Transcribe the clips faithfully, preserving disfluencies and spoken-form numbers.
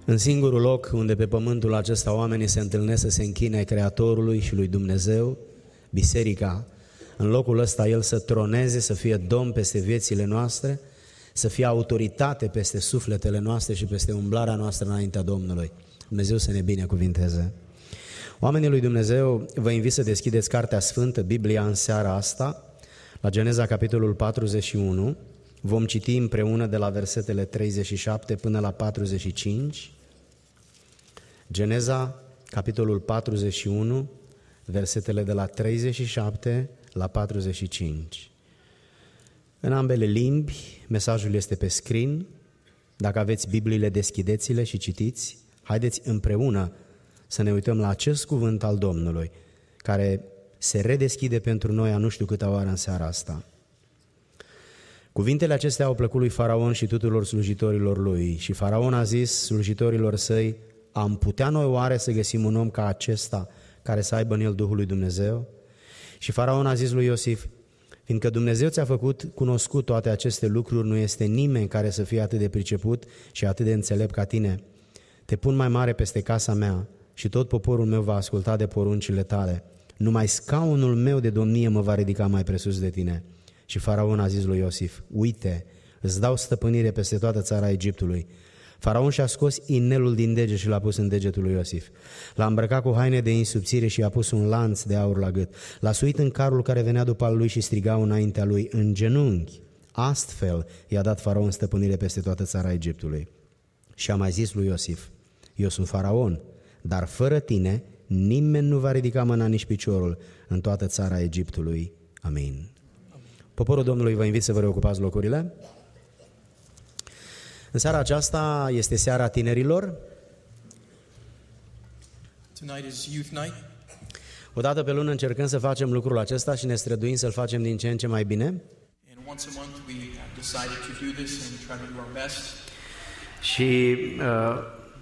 În singurul loc unde pe pământul acesta oamenii se întâlnesc să se închine Creatorului și lui Dumnezeu, biserica, în locul ăsta El să troneze, să fie domn peste viețile noastre, să fie autoritate peste sufletele noastre și peste umblarea noastră înaintea Domnului. Dumnezeu să ne binecuvinteze. Oamenii lui Dumnezeu, vă invit să deschideți Cartea Sfântă, Biblia, în seara asta, la Geneza, capitolul patruzeci și unu. Vom citi împreună de la versetele treizeci și șapte până la patruzeci și cinci. Geneza, capitolul patruzeci și unu, versetele de la treizeci și șapte la patruzeci și cinci. În ambele limbi, mesajul este pe screen. Dacă aveți Bibliile, deschideți-le și citiți. Haideți împreună să ne uităm la acest cuvânt al Domnului, care se redeschide pentru noi a nu știu câta oară în seara asta. Cuvintele acestea au plăcut lui Faraon și tuturor slujitorilor lui. Și Faraon a zis slujitorilor săi: am putea noi oare să găsim un om ca acesta care să aibă în el Duhul lui Dumnezeu? Și Faraon a zis lui Iosif: fiindcă Dumnezeu ți-a făcut cunoscut toate aceste lucruri, nu este nimeni care să fie atât de priceput și atât de înțelept ca tine. Te pun mai mare peste casa mea și tot poporul meu va asculta de poruncile tale. Numai scaunul meu de domnie mă va ridica mai presus de tine. Și Faraon a zis lui Iosif: uite, îți dau stăpânire peste toată țara Egiptului. Faraon și-a scos inelul din dege și l-a pus în degetul lui Iosif. L-a îmbrăcat cu haine de insubțire și i-a pus un lanț de aur la gât. L-a suit în carul care venea după al lui și striga înaintea lui în genunchi. Astfel i-a dat Faraon stăpânire peste toată țara Egiptului. Și a mai zis lui Iosif: eu sunt Faraon, dar fără tine nimeni nu va ridica mâna nici piciorul în toată țara Egiptului. Amin. Poporul Domnului, vă invit să vă reocupați locurile. În seara aceasta este seara tinerilor. Tonight is youth night. O dată pe lună încercăm să facem lucrul acesta și ne străduim să-l facem din ce în ce mai bine. And once a month we have decided to do this and try to do our best. Și uh,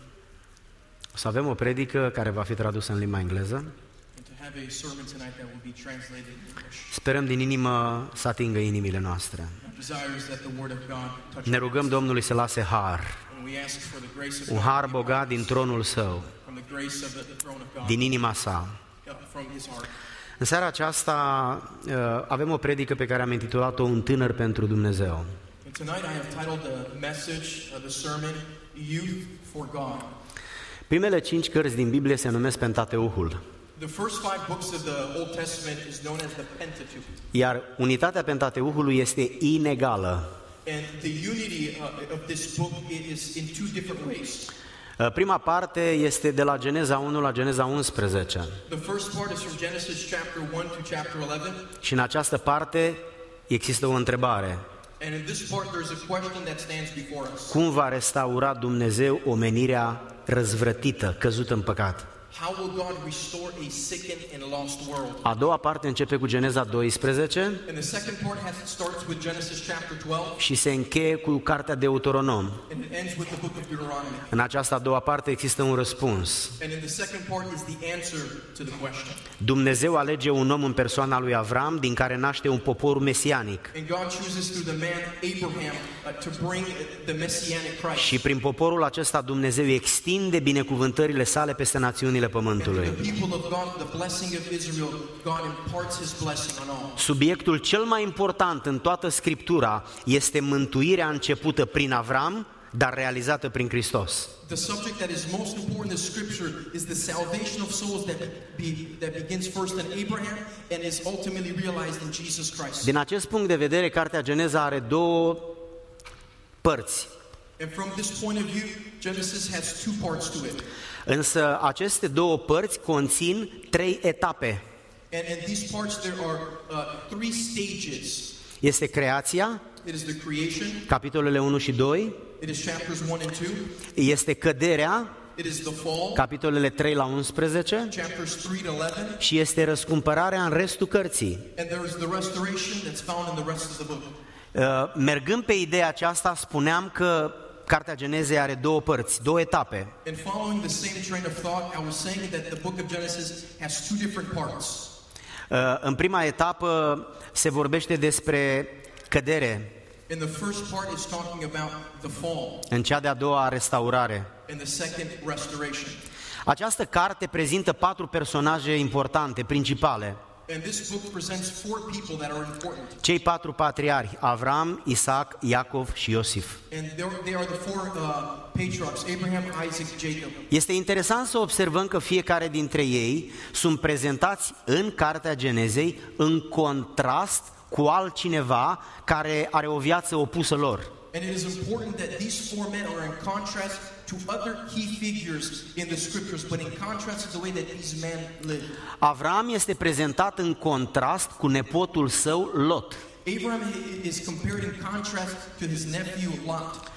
să avem o predică care va fi tradusă în limba engleză. And to have a sermon tonight that will be translated in English. Sperăm din inimă să atingă inimile noastre. Our desire is that the word of God touch Ne rugăm Domnului să lase har, and we ask for the grace of un God har bogat din tronul Său, from the grace of the throne of God, din inima Sa. uh, from his heart. În seara aceasta uh, avem o predică pe care am intitulat-o Un tânăr pentru Dumnezeu. And tonight I have titled the message of the sermon Youth for God. Primele cinci cărți din Biblie se numesc Pentateuhul, The first five books of the Old Testament is known as the Pentateuch. iar unitatea Pentateuhului este inegală. And the unity uh, of this book is in two different ways. Uh, Prima parte este de la Geneza unu la Geneza unsprezece. The first part is from Genesis chapter one to chapter eleven. Și în această parte există o întrebare. And in this part there's a question that stands before us. Cum va restaura Dumnezeu omenirea răzvrătită, căzută în păcat? How will God restore a sickened and lost world? A doua parte începe cu Geneza doisprezece And the second part has starts with Genesis chapter twelve și se încheie cu cartea Deuteronom. and it ends with the book of Deuteronomy. În această a doua parte există un răspuns. And in the second part is the answer to the question. Dumnezeu alege un om în persoana lui Avram, din care naște un popor mesianic. And God chooses through the man Abraham uh, to bring the messianic Christ. Și prin poporul acesta Dumnezeu extinde binecuvântările sale peste națiunile pământului. The people of God, the blessing of Israel, God imparts his blessing on all. Subiectul cel mai important în toată Scriptura este mântuirea începută prin Avram, dar realizată prin Hristos. The subject that is most important in Scripture is the salvation of souls that, be, that begins first in Abraham and is ultimately realized in Jesus Christ. Din acest punct de vedere, cartea Geneza are două părți. And from this point of view, Genesis has two parts to it. Însă aceste două părți conțin trei etape. And in these parts there are uh, three stages. Este creația, It is the creation, capitolele unu și doi, it is chapters one and two, este căderea, it is the fall, capitolele trei la unsprezece, chapters three to eleven, și este răscumpărarea în restul cărții. and there is the restoration that's found in the rest of the book. Uh, Mergând pe ideea aceasta, spuneam că cartea Genezei are două părți, două etape. And following the same train of thought, I was saying that the book of Genesis has two different parts. Uh, În prima etapă se vorbește despre cădere. And the first part is talking about the fall. În cea de-a doua, restaurare. And the second, restoration. Această carte prezintă patru personaje importante, principale. And this book presents four people that are important. Cei patru patriarhi, Avram, Isaac, Iacov și Iosif. And they are the four uh, patriarchs, Abraham, Isaac, Jacob. Este interesant să observăm că fiecare dintre ei sunt prezentați în Cartea Genezei în contrast cu altcineva care are o viață opusă lor. And it is important that these four men are in contrast to other key figures in the scriptures, but in contrast to the way that these men lived. Avram este prezentat în contrast cu nepotul său Lot. Abraham is compared in contrast to his nephew Lot.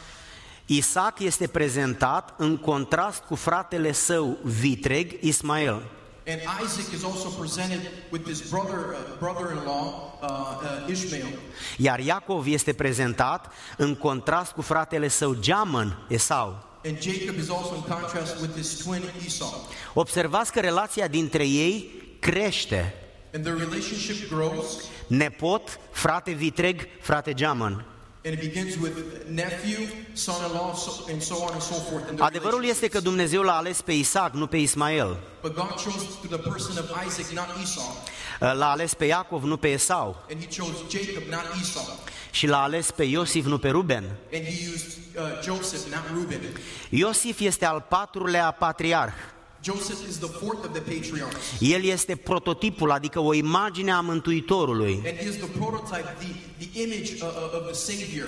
Isaac este prezentat în contrast cu fratele său vitreg Ismael. And Isaac is also presented with his brother, uh, brother-in-law uh, uh, Ishmael. Iar Iacov este prezentat în contrast cu fratele său geamăn Esau. And Jacob is also in contrast with his twin Esau. Observați că relația dintre ei crește. And their relationship grows. Nepot, frate vitreg, frate geamăn. And it begins with nephew, son-in-law, so, and so on and so forth. And Adevărul este că Dumnezeu l-a ales pe Isaac, nu pe Ismael. But God chose through the person of Isaac, not Esau. L-a ales pe Iacov, nu pe Esau. And he chose Jacob, not Esau. Și l-a ales pe Iosif, nu pe Ruben. And he used uh, Joseph, not Reuben. Iosif este al patrulea patriarh. Joseph is the fourth of the patriarchs. El este prototipul, adică o imagine a Mântuitorului. And he is the prototype, the, the image of, of the Savior.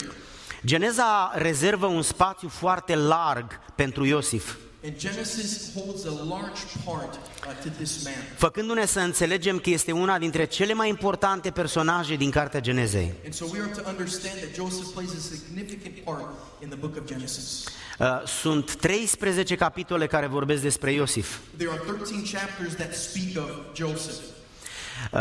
Geneza rezervă un spațiu foarte larg pentru Iosif, And Genesis holds a large part uh, to this man. făcându-ne să înțelegem că este una dintre cele mai importante personaje din Cartea Genezei. And so we are to understand that Joseph plays a significant part in the book of Genesis. Uh, Sunt treisprezece capitole care vorbesc despre Iosif. There are thirteen chapters that speak of Joseph. Uh,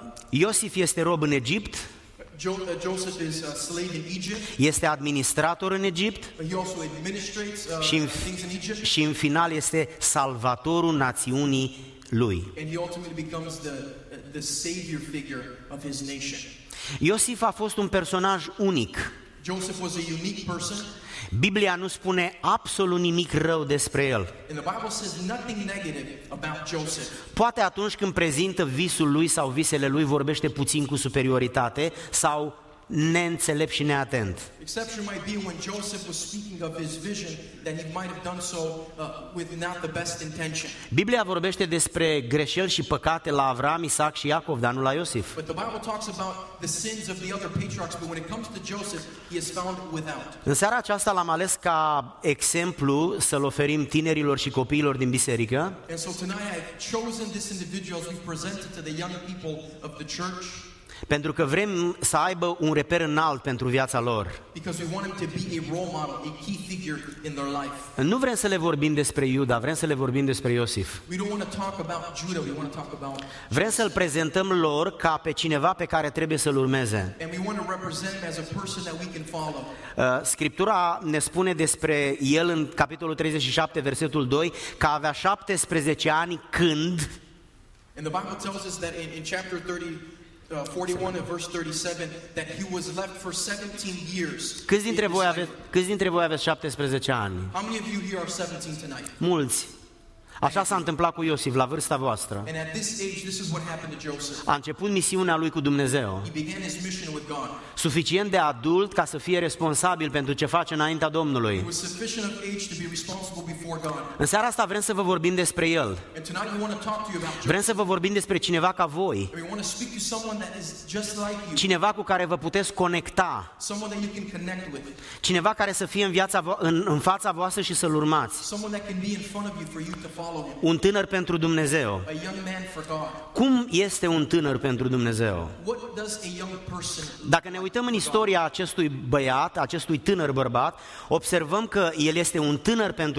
Iosif este rob în Egipt, Jo- uh, Joseph is a slave in Egypt. este administrator în Egipt He also administrates uh, și în, things in Egypt. și în final este salvatorul națiunii lui. And he ultimately becomes the, the savior figure of his nation. Iosif a fost un personaj unic. Joseph was a unique person. Biblia nu spune absolut nimic rău despre el. And the Bible says nothing negative about Joseph. Poate atunci când prezintă visul lui sau visele lui vorbește puțin cu superioritate sau neînțelept și neatent. Exception might be when Joseph was speaking of his vision that he might have done so uh, with not the best intention. Biblia vorbește despre greșeli și păcate la Avram, Isaac și Iacov, dar nu la Iosif. But the Bible talks about the sins of the other patriarchs, but when it comes to Joseph, he is found without. În seara aceasta l-am ales ca exemplu să-l oferim tinerilor și copiilor din biserică, And so tonight I've chosen this individual as we've presented to the young people of the church pentru că vrem să aibă un reper înalt pentru viața lor. because we want him to be a role model, a key figure in their life. Nu vrem să le vorbim despre Iuda, vrem să le vorbim despre Iosif. We don't want to talk about Judah, we want to talk about, Vrem să-l prezentăm lor ca pe cineva pe care trebuie să-l urmeze. and we want to represent him as a person that we can follow. Uh, Scriptura ne spune despre el în capitolul treizeci și șapte, versetul doi, că avea șaptesprezece ani când And the Bible tells us that in, in chapter thirty, uh, forty-one and verse thirty-seven that he was left for seventeen years. Câți dintre in voi this aveți, life. câți dintre voi aveți șaptesprezece ani? How many of you here are seventeen tonight? Mulți. Așa s-a întâmplat cu Iosif la vârsta voastră. And at this age, this is what happened to Joseph. A început misiunea lui cu Dumnezeu, He began his mission with God. suficient de adult ca să fie responsabil pentru ce face înaintea He Domnului. was sufficient of age to be responsible before God. În seara asta vrem să vă vorbim despre el. And tonight we want to talk to you about Joseph. Vrem să vă vorbim despre cineva ca voi, We want to speak to someone that is just like you. cineva cu care vă puteți conecta, Someone that you can connect with. cineva care să fie în, viața vo- în, în fața voastră și să-l urmați. Someone that can be in front of you for you to follow him. Un tânăr pentru Dumnezeu. A young man for God. Cum este un tânăr pentru Dumnezeu? What does a young person Dacă ne uităm în istoria acestui băiat, acestui tânăr bărbat, observăm că el este un tânăr pentru Dumnezeu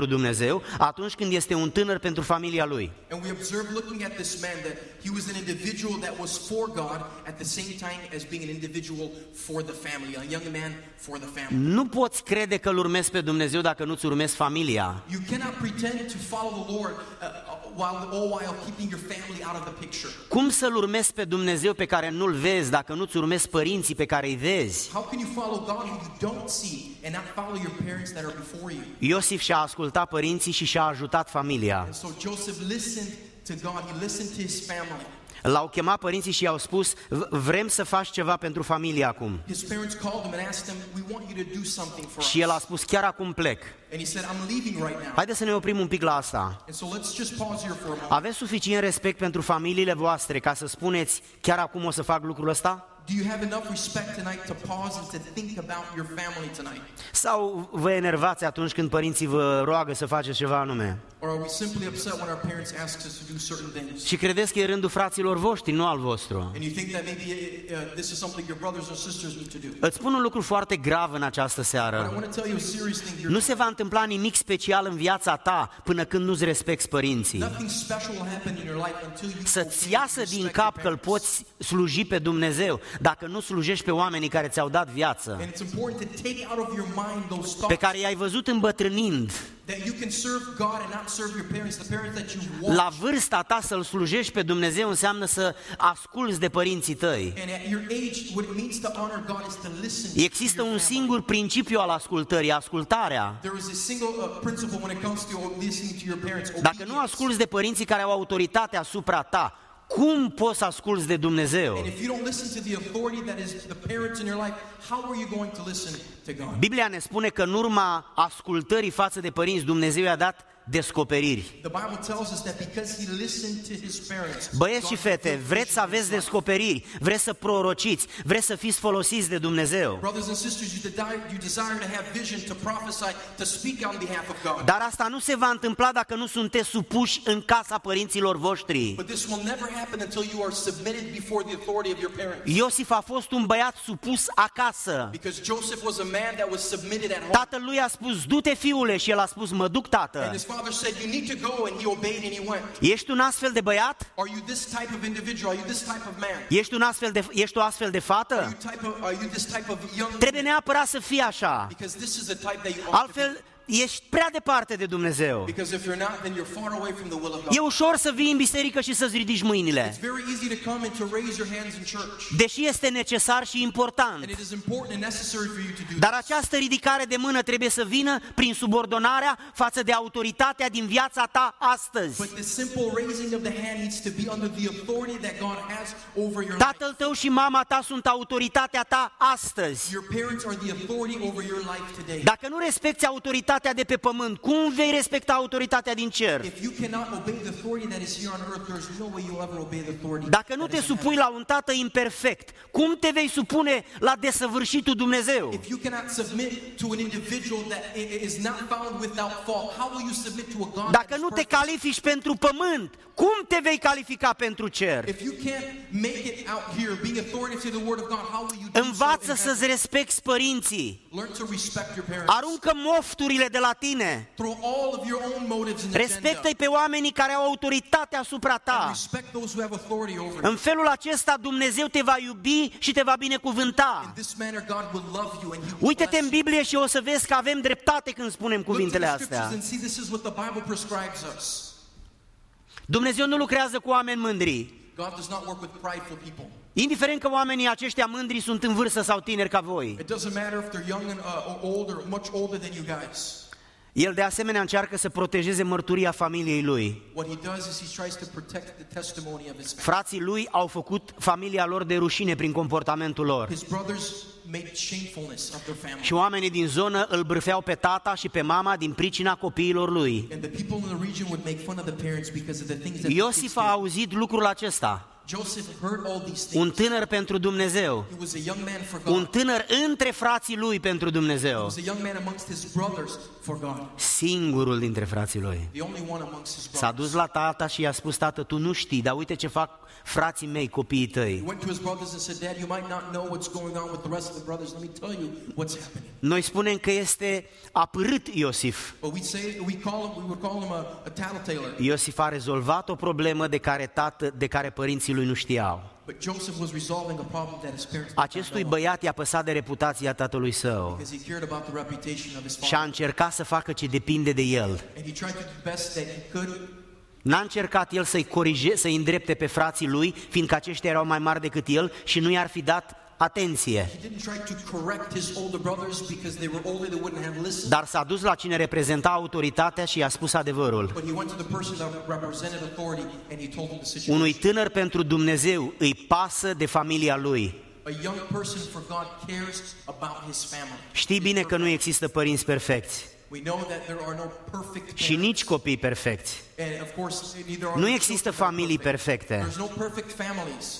Dumnezeu atunci când este un tânăr pentru familia lui. And we observe looking at this man that he was an individual that was for God at the same time as being an individual for the family, a young man for the family. Nu poți crede că îl urmezi pe Dumnezeu dacă nu-ți urmezi familia. You cannot pretend to follow the Lord uh, while all while keeping your family out of the picture. Cum să-L urmezi pe Dumnezeu pe care nu-L vezi dacă nu-ți urmezi părinții pe care îi vezi? How can you follow God who you don't see and not follow your parents that are before you? Iosif și-a ascultat părinții și și-a ajutat familia. And so Joseph listened to God, he listened to his family. L-au chemat părinții și i-au spus: vrem să faci ceva pentru familie acum. His parents called him and asked him, "We want you to do something for us." Și el a spus: chiar acum plec. And he said, "I'm leaving right now." Haideți să ne oprim un pic la asta. And so let's just pause here for a moment. Aveți suficient respect pentru familiile voastre ca să spuneți: chiar acum o să fac lucrul ăsta? Do you have enough respect tonight to pause and to think about your family tonight? Sau vă enervați atunci când părinții vă roagă să faceți ceva anume? Or are we simply upset when our parents ask us to do certain things? Și credeți că e rândul fraților voștri, nu al vostru. And you think that maybe uh, this is something your brothers or sisters need to do? Îți spun un lucru foarte grav în această But I seară. want to tell you a serious thing here. Nu se va întâmpla nimic special în viața ta până când nu-ți respecti părinții. Nothing special will happen in your life until you Să-ți obey iasă and din respect cap your că îl parents. poți sluji pe Dumnezeu dacă nu slujești pe oamenii care ți-au dat viață, And it's important to take out of your mind those pe thoughts care i-ai văzut îmbătrânind. that you can serve God and not serve your parents, the parents that you want. La vârsta ta să-L slujești pe Dumnezeu înseamnă să asculți de părinții tăi. And at your age, what it means to honor God is to listen to Există your un family. singur principiu al ascultării, ascultarea. There is a single uh, principle when it comes to listening to your parents. Dacă nu Obedience. asculți de părinții care au autoritate asupra ta, cum poți să asculți de Dumnezeu? And if you don't listen to the authority that is the parents in your life, how are you going to listen to God? Biblia ne spune că în urma ascultării față de părinți, Dumnezeu i-a dat descoperiri. The Bible tells us that because he listened to his parents. Băieți și God fete, fulfilled vreți să vision in aveți his life. descoperiri, vreți să prorociți, vreți să fiți folosiți de Dumnezeu. Brothers and sisters, you desire, you desire to have vision, to prophesy, to speak on behalf of God. Dar asta nu se va întâmpla dacă nu sunteți supuși în casa părinților voștri. But this will never happen until you are submitted before the authority of your parents. Iosif a fost un băiat supus acasă. Because Joseph was a man that was submitted at home. Tatăl lui a spus: du-te, fiule, și el a spus: mă duc, tată. And his father said, "You need to go," and he obeyed and he went. Ești un astfel de băiat? Are you this type of individual? Are you this type of man? Ești un astfel de ești o astfel de Are fată? you type of, are you this type of young? Trebuie neapărat să fii așa. Because this is a type that you ought to be. Altfel ești prea departe de Dumnezeu. Because if you're not, then you're far away from the will of God. E ușor să vii în biserică și să-ți ridici mâinile, It's very easy to come and to raise your hands in church. deși este necesar și And important. it is important and necessary for you to do Dar this. această ridicare de mână trebuie să vină prin subordonarea față de autoritatea din viața ta astăzi. But the simple raising of the hand needs to be under the authority that God has over your life. Tatăl tău și mama ta sunt autoritatea ta astăzi. Your parents are the authority over your life today. Dacă nu respecti autoritatea de pe pământ, cum vei respecta autoritatea din cer? If you cannot obey the authority that is here on earth, there's no way you'll ever obey the authority. Dacă nu that te is in supui heaven. la un tată imperfect, cum te vei supune la desăvârșitul Dumnezeu? If you cannot submit to an individual that i- is not found without fault, how will you submit to a God Dacă that is nu te perfect? califici pentru pământ, cum te vei califica pentru cer? If you can't make it out here, being authoritative to the Word of God, how will you do so Învață in să-ți heaven? respecti părinții. Learn to respect your parents. Aruncă mofturile de la tine. Throw all of your own motives in the agenda. Respectă-i pe oamenii care au autoritate asupra And ta. respect those who have authority over you. În felul acesta Dumnezeu te va iubi și te va binecuvânta. In this manner, God will love you and He will Uite-te bless în you. Biblie și o să vezi că avem dreptate când spunem Look to cuvintele the scriptures astea. and see this is what the Bible prescribes us. Dumnezeu nu lucrează cu oameni mândri. God does not work with prideful people. Indiferent că oamenii aceștia mândri sunt în vârstă sau tineri ca voi. It doesn't matter if they're young and uh, old or much older than you guys. El de asemenea încearcă să protejeze mărturia familiei lui. What he does is he tries to protect the testimony of his family. Frații lui au făcut familia lor de rușine prin comportamentul lor. His brothers made shamefulness of their family. Și oamenii din zonă îl bârfeau pe tata și pe mama din pricina copiilor lui. And the people in the region would make fun of the parents because of the things that the Iosif kids a did. auzit lucrul acesta Joseph heard all these un things. tânăr pentru Dumnezeu, He was a young man for God. un tânăr între frații lui pentru He Dumnezeu, was a young man amongst his brothers for God. singurul dintre frații lui. The only one amongst his S-a brothers. dus la tata și i-a spus: tată, tu nu știi, dar uite ce fac frații mei, copiii He tăi. went to his brothers and said, Dad, you might not know what's going on with the rest of the brothers. Let me tell you what's happening. Noi spunem că este apărât Iosif. But we say, we call him, we would call him a, a tattletailer. Iosif a rezolvat o problemă de care, tată, de care părinții lui nu știau. But Joseph was resolving a problem that his parents did not Acestui know. băiat i-a păsat de reputația tatălui său Because he cared about the reputation of his și a father. încercat să facă ce depinde de el. And he tried to do the best that he could. N-a încercat el să-i corige, să-i îndrepte pe frații lui, fiindcă aceștia erau mai mari decât el și nu i-ar fi dat atenție. He didn't try to correct his older brothers because they were older, they wouldn't have listened. Dar s-a dus la cine reprezenta autoritatea și i-a spus adevărul. But he went to the person that represented authority and he told him the situation. Unui tânăr pentru Dumnezeu îi pasă de familia lui. A young person for God cares about his family. Știi bine că nu există părinți perfecți We know that there are no perfect și parents. nici copii perfecți. And of course, neither are Nu the există children that are familii perfect. perfecte, There's no perfect families,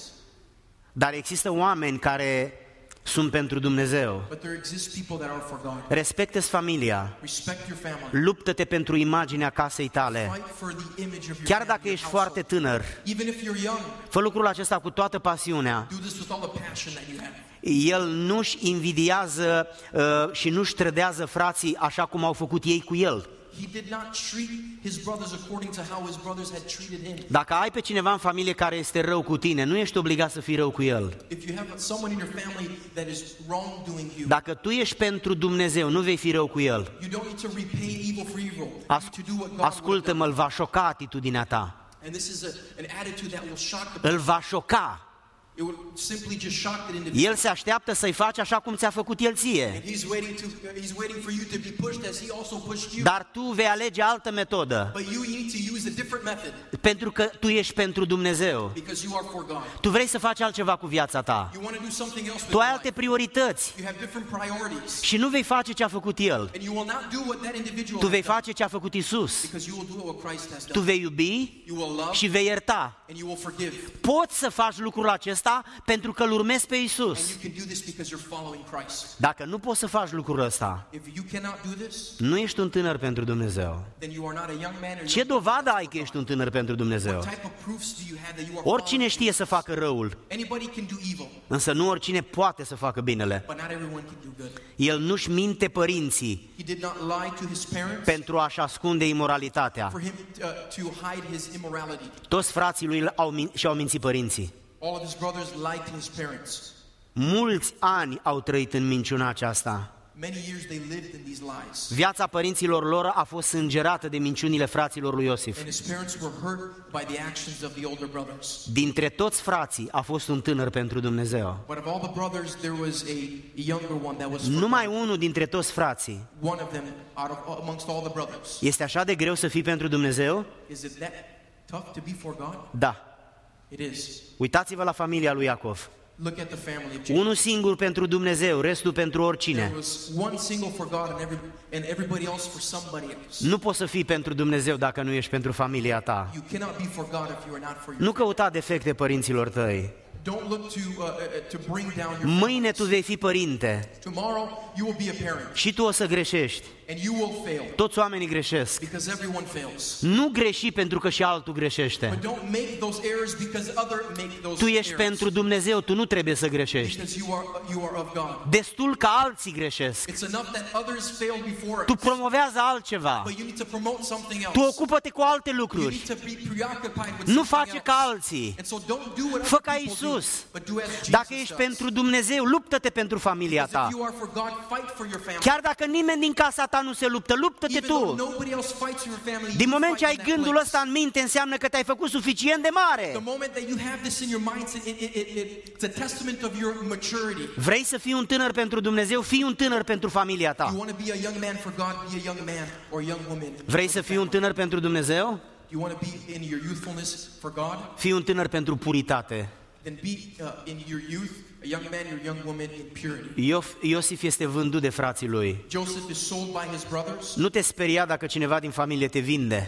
dar există oameni care sunt pentru Dumnezeu. but there exist people that are for God. Respectă-ți familia, Respect your family. luptă-te pentru imaginea casei tale. Fight for the image of your Chiar family, dacă your ești household. foarte tânăr, Even if you're young, fă lucrul acesta cu toată pasiunea. do this with all the passion that you have. El nu-și invidiază uh, și nu-și trădează frații așa cum au făcut ei cu el. He did not treat his brothers according to how his brothers had treated him. Dacă ai pe cineva în familie care este rău cu tine, nu ești obligat să fii rău cu el. If you have someone in your family that is wrongdoing you, Dacă tu ești pentru Dumnezeu, nu vei fi rău cu el. you don't need to repay evil for evil. You As- need to do what God would have Ascultă-mă, îl va șoca atitudinea ta. done. And this is a, an attitude that will shock the Îl va șoca. It would simply just shock that individual. El se așteaptă să-i faci așa cum ți-a făcut el ție. And he's waiting to he's waiting for you to be pushed as he also pushed you. Dar tu vei alege altă metodă, But you, you need to use a different method pentru că tu ești pentru Dumnezeu. because you are for God. Tu vrei să faci altceva cu viața ta. You want to do something else with Tu ai your alte life. priorități You have different priorities. și nu vei face ce a făcut el. And you will not do what that individual Tu vei has done face ce a făcut Isus. because you will do what Christ has Tu done. vei iubi You will love și vei ierta. and you will forgive. Poți să faci lucrul acesta pentru că îl urmezi pe And Isus. you can do this because you're following Christ. Dacă nu poți să faci lucrul ăsta, If you cannot do this, nu ești un tânăr pentru Dumnezeu. then you are not a young man or Ce young dovadă ai că ești un tânăr pentru Dumnezeu? What type of proofs do you have that you are Oricine following știe să facă răul, Anybody can do evil, însă nu oricine poate să facă binele. but not everyone can do good. El nu-și minte părinții He did not lie to his parents pentru a-și ascunde imoralitatea. for him uh, to hide his immorality. Toți frații lui au min- și-au mințit părinții. All of his brothers lied to his parents. Mulți ani au trăit în minciuna aceasta. Many years they lived in these lies. Viața părinților lor a fost sângerată de minciunile fraților lui Iosif. And his parents were hurt by the actions of the older brothers. Dintre toți frații a fost un tânăr pentru Dumnezeu. But of all the brothers, there was a, a younger one that was for Numai God. unul dintre toți frații. One of them out of amongst all the brothers. Este așa de greu să fii pentru Dumnezeu? Is it that tough to be for God? Da. It is. Uitați-vă la familia lui Iacov. Look at the family of Jacob. Unul singur pentru Dumnezeu, restul pentru There oricine. was one single for God and, every, and everybody else for somebody else. Nu poți să fii pentru Dumnezeu dacă nu ești pentru familia ta. You cannot be for God if you are not for your Nu căuta defecte părinților tăi. Don't look to, uh, uh, to bring down your Mâine families. tu vei fi părinte Tomorrow you will be a parent și tu o să greșești. and you will fail Toți oamenii greșesc. because everyone fails. Nu greși pentru că și altul But greșește. don't make those errors because other make those Tu ești errors. pentru Dumnezeu, tu nu trebuie să greșești. Because you are you are of God. Destul ca alții greșesc. It's enough that others failed before Tu us. promovează altceva. But you need to promote something else. Tu ocupă-te cu alte You lucruri. need to be preoccupied with Nu something face else. ca alții. And so don't do what Fă other ca people do, Iisus. but do as Jesus Dacă ești does. pentru Dumnezeu, luptă-te pentru familia Because if ta. you are for God, fight for your family. Chiar dacă nimeni din casa ta nu se luptă, luptă-te Even though tu. nobody else fights for your family, Din you moment ce fight ai in that gândul place. ăsta în minte, înseamnă că te-ai făcut suficient de mare. The moment that you have this in your mind, it, it, it, it, it's a testament of your maturity. Vrei să fii un tânăr pentru Dumnezeu, fii un tânăr pentru familia You ta. want to be a young man for God, be a young man or young woman. Vrei for să the fii un family. tânăr pentru Dumnezeu? You want to be in your youthfulness for God? Fii un tânăr pentru puritate. Then be uh, in your youth, a young man, your young woman in purity. Iof- Iosif este vândut de frații lui. Joseph is sold by his brothers. Nu te speria dacă cineva din familie te vinde.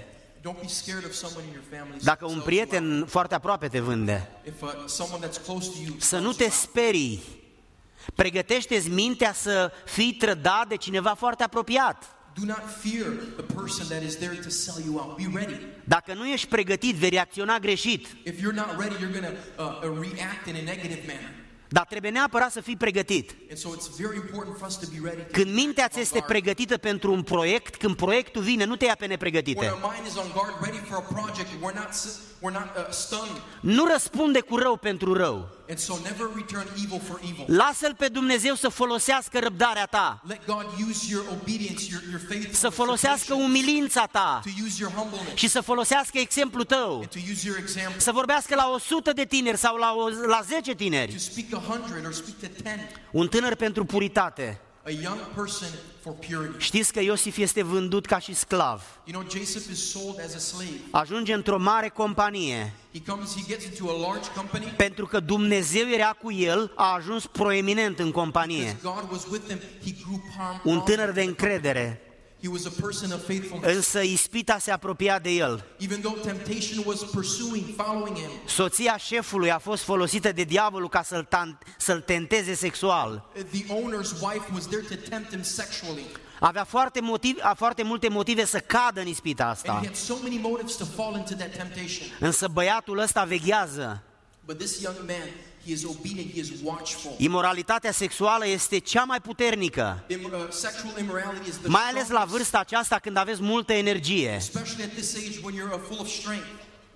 Don't be scared of someone in your family. Dacă un prieten foarte aproape te vânde, If uh, someone that's close to you, să nu te sperii. Pregătește-ți mintea să fii trădat de cineva foarte apropiat. do not fear the person that is there to sell you out. Be ready. Dacă nu ești pregătit, vei reacționa greșit. If you're not ready, you're going to uh, react in a negative manner. Dar trebuie neapărat să fii pregătit. And so it's very important for us to be ready. To Când mintea ți este pregătită pentru un proiect, când proiectul vine, nu te ia pe When nepregătite. our mind is on guard, ready for a project, we're not we're not uh, stunned. Nu răspunde cu rău pentru rău. And so never return evil for evil. Lasă-L pe Dumnezeu să folosească răbdarea ta, Let God use your obedience, your your faithfulness, să folosească your umilința ta patience, to use your humbleness, și să folosească exemplul tău. and to use your example, Să vorbească la o sută de tineri sau la, o, la zece to tineri. speak a hundred or speak to ten. Un tânăr pentru puritate. A young person for purity. Știți că Iosif este vândut ca și sclav. You know, Joseph is sold as a slave. Ajunge într-o mare companie. He comes, he gets into a large company. Pentru că Dumnezeu era cu el, a ajuns proeminent în companie. Because God was with him, he grew palm. Un tânăr de încredere, He was a person of faithfulness. însă ispita se apropia de el. Even though temptation was pursuing, following him. Soția șefului a fost folosită de diavolul ca să-l, tan- să-l tenteze sexual. The owner's wife was there to tempt him sexually. Avea foarte, motiv, a foarte multe motive să cadă în ispita And asta. he had so many motives to fall into that temptation. Însă băiatul ăsta veghează. But this young man, he is obedient, he is watchful. Imoralitatea sexuală este cea mai puternică, Im- uh, sexual immorality is the mai ales la strongest, vârsta aceasta când aveți multă energie. especially at this age when you're uh, full of strength.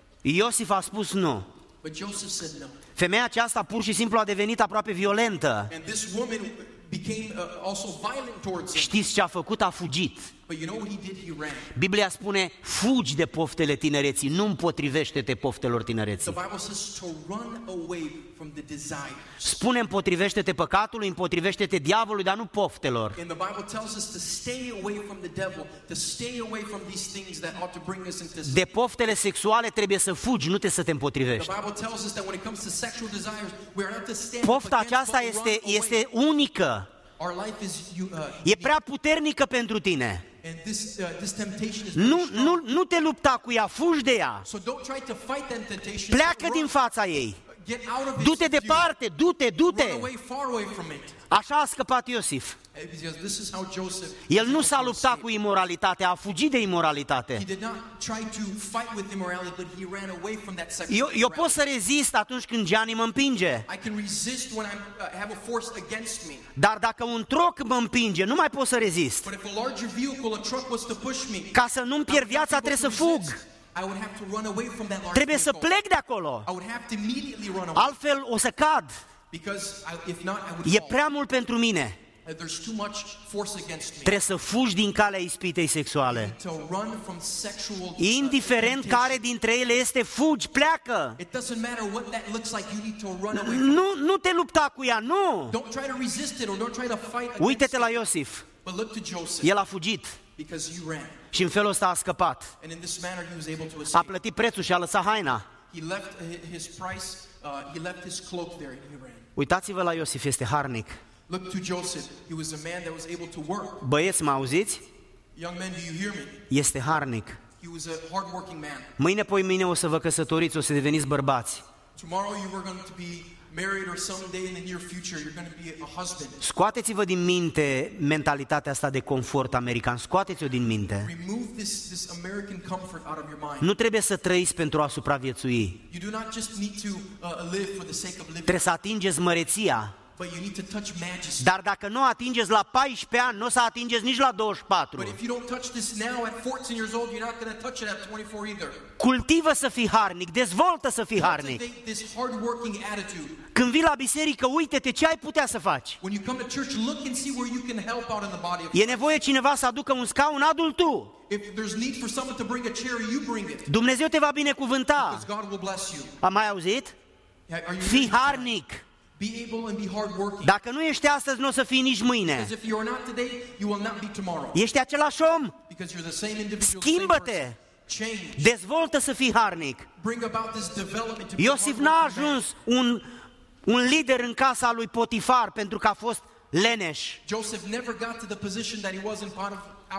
Iosif a spus nu. But Joseph said no. Femeia aceasta pur și simplu a devenit aproape violentă. And this woman became uh, also violent towards him. Știți ce a făcut? A fugit. But you know what he did? He ran. Biblia spune, fugi de poftele tinereții, nu împotrivește-te poftelor The tinereții. Bible says to run away from the desires. Spune împotrivește-te păcatului, împotrivește-te diavolului, dar nu poftelor. And the Bible tells us to stay away from the devil, to stay away from these things that ought to bring us into sin. De poftele sexuale trebuie să fugi, nu te să te The împotrivești. Bible tells us that when it comes to sexual desires, we are not to stand Pofta up against, aceasta but run este, away. este unică, Our life is you, uh, e prea puternică pentru tine. and this uh, this temptation is Nu, very strong. nu, nu te lupta cu ea, fugi de ea. So don't try to fight that temptation. Pleacă Run. din fața ei. Get out of it. Du-te departe, du-te, Run du-te. away, far away from it. Așa a scăpat Iosif. Because this is how Joseph. El nu s-a luptat cu imoralitatea, a fugit de He imoralitate. did not try to fight with immorality, but he ran away from that sexual Eu, eu pot să rezist atunci când Gianni mă împinge, I can resist when I uh, have a force against me. dar dacă un troc mă împinge, nu mai pot să rezist. But if a larger vehicle, a truck was to push me, Ca să nu-mi pierd viața, trebuie să fug. I would have to run away from that large Trebuie să vehicle. plec de acolo. I would have to immediately run away. Altfel o să cad. Because I, if not, I would E fall. prea mult pentru mine. Uh, There's too much force against me. Trebuie să fugi din calea ispitei sexuale. To run from sexual uh, Indiferent temptation. care dintre ele este, fugi, pleacă. It doesn't matter what that looks like, you need to run away from Nu, nu te lupta cu ea, nu. it. Don't try to resist it or don't try to fight against Uite-te la it. Iosif. But look to Joseph, El a fugit because you ran. și în felul ăsta a scăpat. And in this manner he was able to A escape. plătit prețul și a lăsat haina. He left uh, his price, uh, he left his cloak there and he ran. Uitați-vă la Iosif, este harnic. Look to Joseph. He was a man that was able to work. Băieți, mă auziți? Young men, do you hear me? Este harnic. He was a hardworking man. Mâine, poi mâine o să vă căsătoriți, o să deveniți bărbați. Tomorrow you were going to be married, or someday in the near future you're going to be a husband. Scoateți-vă din minte mentalitatea asta de confort american, scoateți-o din minte. Remove this, this American comfort out of your mind. Nu trebuie să trăiți pentru a supraviețui. You do not just need to uh, live for the sake of living, Trebuie să atingeți măreția. but you need to touch majesty. Dar dacă nu atingeți la paisprezece ani, nu o să atingeți nici la douăzeci și patru. But if you don't touch this now at fourteen years old, you're not going to touch it at twenty-four either. Cultivă să fii harnic, dezvoltă să fii harnic. Cultivate this hardworking attitude. Când vii la biserică, uite-te ce ai putea să faci. When you come to church, look and see where you can help out in the body of E Christ. nevoie cineva să aducă un scaun, adu-l tu. If there's need for someone to bring a chair, you bring it. Dumnezeu te va binecuvânta. Because God will bless you. Am mai auzit? Are you Fii hearing me? harnic. Be able and be hardworking. Dacă nu ești astăzi, nu o să fii nici mâine. Because if you are not today, you will not be tomorrow. Ești același om? Because you're the same individual, Schimbă-te. same person. Change. Dezvoltă să fii harnic. Bring about this development to be Iosif a n-a hardworking man. ajuns un, un lider în casa lui Potifar pentru că a fost leneș. Joseph never got to the position that he was in Potiphar's house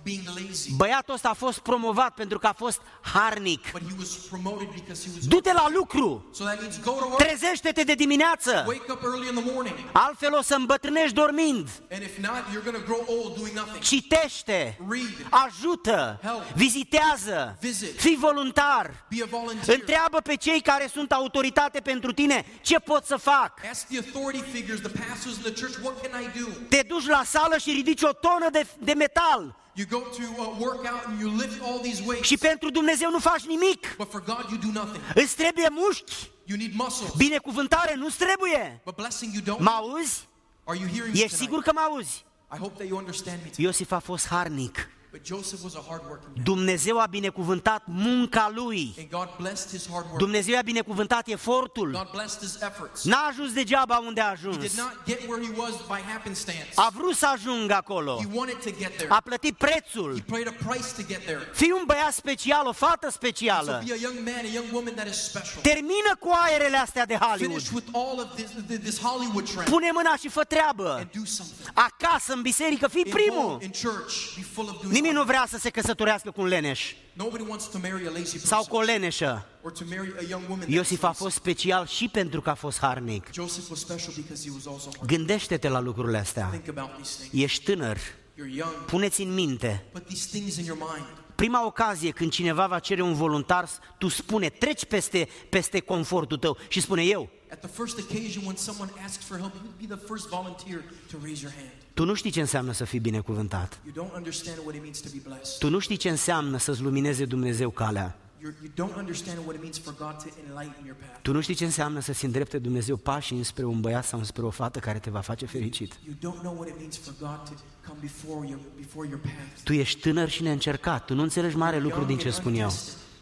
being lazy. Băiatul ăsta a fost promovat pentru că a fost harnic. But he was promoted because he was Du-te la lucru, So that means go to work. trezește-te de dimineață, Wake up early in the morning. altfel o să îmbătrânești dormind. And if not, you're going to grow old doing nothing. Citește, Read. ajută, vizitează, Visit. fii voluntar, Be a volunteer. întreabă pe cei care sunt autoritate pentru tine ce pot să fac. Ask the authority figures, the pastors in the church, what can I do? Te duci la sală și ridici o tonă de, de metal You go to uh, work out and you lift all these weights. și pentru Dumnezeu nu faci nimic. But for God, you do nothing. Îți trebuie mușchi, You need muscles. binecuvântare nu-ți trebuie. But blessing you don't. Mă auzi? Are you hearing me Ești tonight? sigur că mă auzi? I hope that you understand me tonight. Iosif a fost harnic. But Joseph was a hard-working man. Dumnezeu a binecuvântat munca lui. And God blessed his hard work. Dumnezeu a binecuvântat efortul. God blessed his efforts. N-a ajuns degeaba unde a He ajuns. did not get where he was by happenstance. A vrut să ajungă acolo. He wanted to get there. A plătit prețul. He paid a price to get there. Fii un băiat special, o fată So specială. be a young man, a young woman that is special. Termină cu aerele astea de Hollywood. Finish with all of this, this Hollywood trend. Pune mâna și fă treabă. And do something. Acasă, în biserică, fii In primul. home, in church, be full of doing Nimeni nu something. vrea să se căsătorească cu un leneș Nobody wants to marry a lazy sau person cu o leneșă. or to marry a young woman. Iosif a that's fost special și pentru că a fost harnic. Joseph was special because he was also hard. Gândește-te la lucrurile astea. Think about these things. Ești tânăr, You're young. puneți în minte. Put these things in your mind. Prima ocazie când cineva va cere un voluntar, tu spune, treci peste, peste confortul tău și spune eu. At the first occasion when someone asks for help, you would be the first volunteer to raise your hand. Tu nu știi ce înseamnă să fii binecuvântat. You don't understand what it means to be blessed. Tu nu știi ce înseamnă să-ți lumineze Dumnezeu calea. You're, you don't understand what it means for God to enlighten your path. Tu nu știi ce înseamnă să-ți îndrepte Dumnezeu pașii înspre un băiat sau înspre o fată care te va face fericit. You don't know what it means for God to come before you, before your path. Tu ești tânăr și neîncercat, tu nu înțelegi mare lucru din ce spun eu.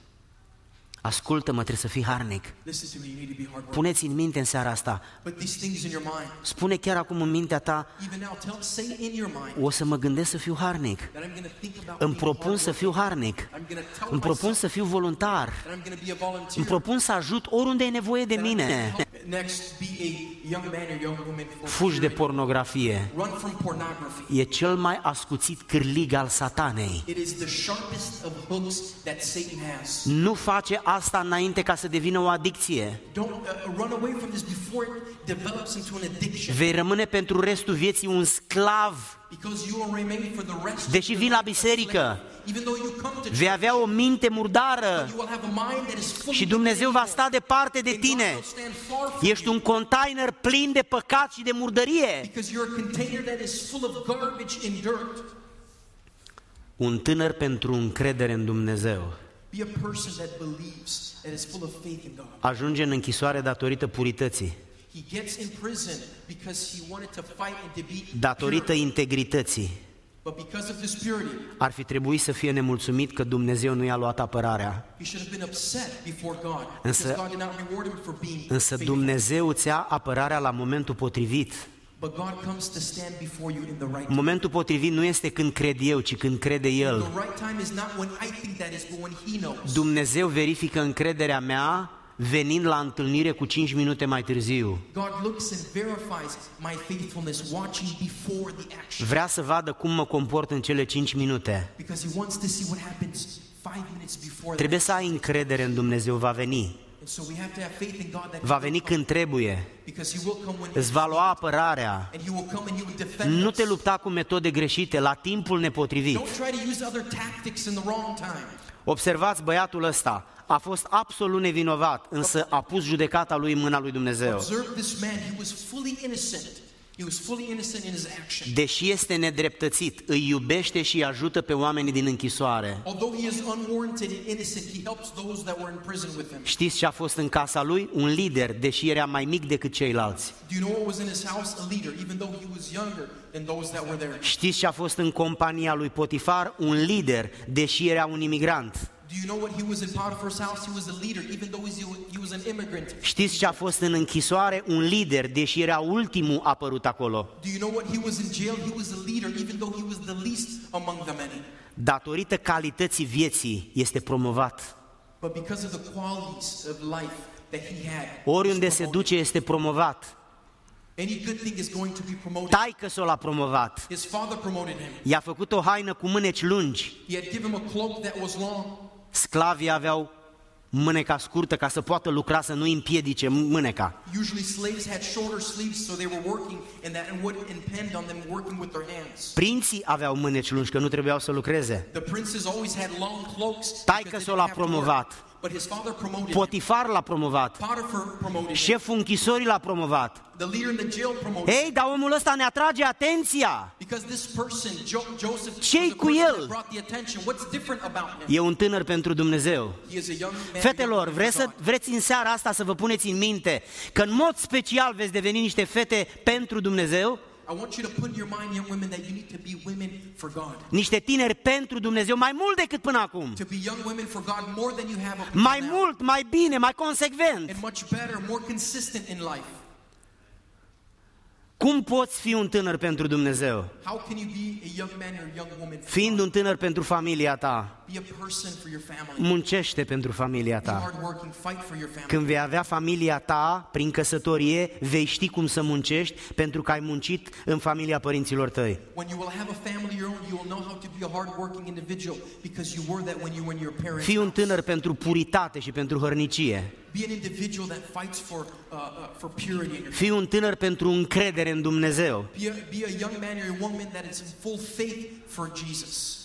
Ascultă-mă, trebuie să fii harnic. Listen to me, you need to be hardworking. Puneți în minte în seara asta, Put these things in your mind. spune chiar acum în mintea ta, Even now, tell, say in your mind o să mă gândesc să fiu harnic. that I'm going to think about Îmi being propun să fiu harnic. I'm going to tell Îmi propun myself să fiu voluntar. that I'm going to be a volunteer. Îmi propun să ajut oriunde e nevoie de that I'm gonna mine. help. Next, be a young man or young woman for Fugi de purity. pornografie. Run from pornography. E cel mai ascuțit cârlig al satanei. It is the sharpest of hooks that Satan has. Nu face asta înainte ca să devină o adicție. Don't uh, run away from this before it develops into an addiction. Vei rămâne pentru restul vieții un sclav. Because you will remain for the rest Deși of vii your la life biserică, a slave. Even though you come to Vei church, avea o minte murdară you will have a mind that is fully și Dumnezeu va sta dependable. departe de And God tine. will stand far from Ești you un container plin de păcat și de murdărie. because you're a container that is full of garbage and dirt. Un tânăr pentru încredere în Dumnezeu Be a person that believes, that is full of faith in God. ajunge în închisoare datorită purității, He gets in prison because he wanted to fight and to be datorită pure. integrității. But because of this purity, Ar fi trebuit să fie nemulțumit că Dumnezeu nu i-a luat apărarea. he should have been upset before God Însă- because God did not reward him for being Însă faithful. Dumnezeu îți ia apărarea la momentul potrivit. But God comes to stand before you in the right time. Momentul potrivit nu este când cred eu, ci când crede El. The right time is not when I think that is, but when he knows. Dumnezeu verifică încrederea mea venind la întâlnire cu cinci minute mai târziu. God looks and verifies my faithfulness, watching before the action. Vrea să vadă cum mă comport în cele cinci minute. Because he wants to see what happens five minutes before Trebuie that. să ai încredere în Dumnezeu, va veni. And so we have to have faith in God that Va he veni will come, când trebuie. because he will come when Îți va lua apărarea. and he will come and he will defend Nu us. te lupta cu metode greșite, la timpul nepotrivit. Don't try to use other tactics in the wrong time. Observați băiatul ăsta, a fost absolut nevinovat, însă a pus judecata lui în mâna lui Dumnezeu. Observe this man, he was fully innocent. He was fully innocent in his action. Deși este nedreptățit, îi iubește și îi ajută pe oamenii din închisoare. Although he is unwarranted and innocent, he helps those that were in prison with him. Știți ce a fost în casa lui? Un lider, deși era mai mic decât ceilalți. Do you know what was in his house? A leader, even though he was younger than those that were there. Știți ce a fost în compania lui Potifar? Un lider, deși era un imigrant. Do you know what he was in Potiphar's house? He was a leader, even though he was an immigrant. Știți ce a fost în închisoare? Un lider, deși era ultimul apărut acolo. Do you know what he was in jail? He was a leader, even though he was the least among the many. Datorită calității vieții este promovat. But because of the qualities of life that he had, he was Oriunde se promoted. duce este promovat. Any good thing is going to be promoted. Taică-s-o l-a promovat. His father promoted him. I-a făcut o haină cu mâneci lungi. He had given him a cloak that was long. Sclavii aveau mâneca scurtă ca să poată lucra, să nu împiedice mâneca. Usually slaves had shorter sleeves, so they were working and that would impede on them working with their hands. Prinții aveau mâneci lungi, că nu trebuiau să lucreze. The princes always had long cloaks. Taică-s-o l-a promovat. But his father promoted. Potifar l-a promovat. Potiphar promoted. Șeful închisorii l-a promovat. The leader in the jail promoted. Ei, dar omul ăsta ne atrage atenția. Because this person, Jo- Joseph, Ce-i was the cu person el? that brought the attention. What's different about him? E un tânăr pentru Dumnezeu. He is a young man. Fetelor, vreți, să, vreți în seara asta să vă puneți în minte că în mod special veți deveni niște fete pentru Dumnezeu? I want you to put in your mind, young women, that you need to be women for God. Niște tineri pentru Dumnezeu, mai mult decât până acum. To be young women for God more than you have up Mai until now. mult, mai bine, mai consecvent. And much better, more consistent in life. Cum poți fi un tânăr pentru Dumnezeu? How can you be a young man or a young woman for Fiind God? un tânăr pentru familia ta, Be a person for your family. muncește pentru familia Be ta. hardworking, fight for your family. Când vei avea familia ta, prin căsătorie, vei ști cum să muncești, pentru că ai muncit în familia părinților tăi. When you will have a family your own, you will know how to be a hardworking individual because you were that when you were in your parents' Fii un house. tânăr pentru puritate și pentru hărnicie. Be an individual that fights for uh, uh, for purity in your Fii un tânăr pentru încredere în Dumnezeu. Be a, be a young man or a woman that is in full faith for Jesus.